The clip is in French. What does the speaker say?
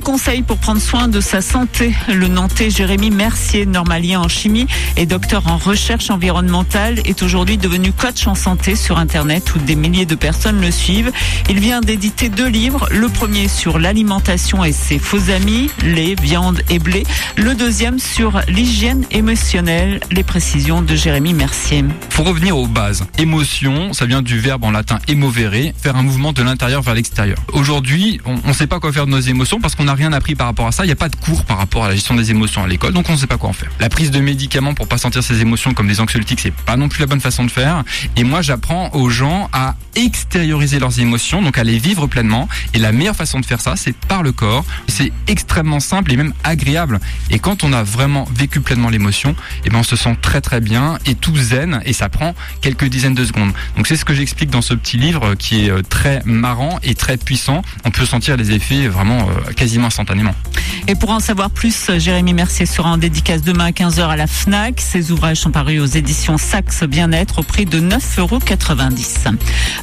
conseils pour prendre soin de sa santé. Le Nantais Jérémy Mercier, normalien en chimie et docteur en recherche environnementale, est aujourd'hui devenu coach en santé sur Internet où des milliers de personnes le suivent. Il vient d'éditer 2 livres. Le premier sur l'alimentation et ses faux amis, lait, viande et blé. Le deuxième sur l'hygiène émotionnelle. Les précisions de Jérémy Mercier. Faut revenir aux bases. Émotion, ça vient du verbe en latin emovere, faire un mouvement de l'intérieur vers l'extérieur. Aujourd'hui, on ne sait pas quoi faire de nos émotions parce qu'on n'a rien appris par rapport à ça. Il n'y a pas de cours par rapport à la gestion des émotions à l'école, donc on ne sait pas quoi en faire. La prise de médicaments pour pas sentir ses émotions comme des anxiolytiques, c'est pas non plus la bonne façon de faire. Et moi, j'apprends aux gens à extérioriser leurs émotions, donc à les vivre pleinement. Et la meilleure façon de faire ça, c'est par le corps. C'est extrêmement simple et même agréable. Et quand on a vraiment vécu pleinement l'émotion, eh ben on se sent très très bien et tout zen, et ça prend quelques dizaines de secondes. Donc c'est ce que j'explique dans ce petit livre qui est très marrant et très puissant. On peut sentir les effets vraiment quasiment instantanément. Et pour en savoir plus, Jérémy Mercier sera en dédicace demain à 15h à la FNAC. Ses ouvrages sont parus aux éditions Saxe Bien-être au prix de 9,90 €.